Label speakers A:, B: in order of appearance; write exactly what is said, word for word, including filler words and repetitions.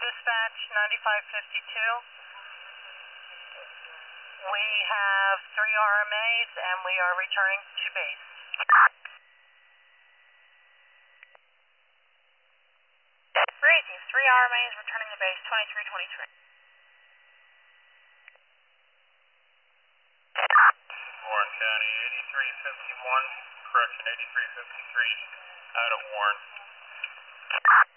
A: Dispatch ninety-five fifty-two. We have three R M As and we are returning to base.
B: Raising, three R M As returning to base, twenty-three twenty-three.
C: Warren County, eighty-three fifty-one, correction, eighty-three fifty-three, out of Warren.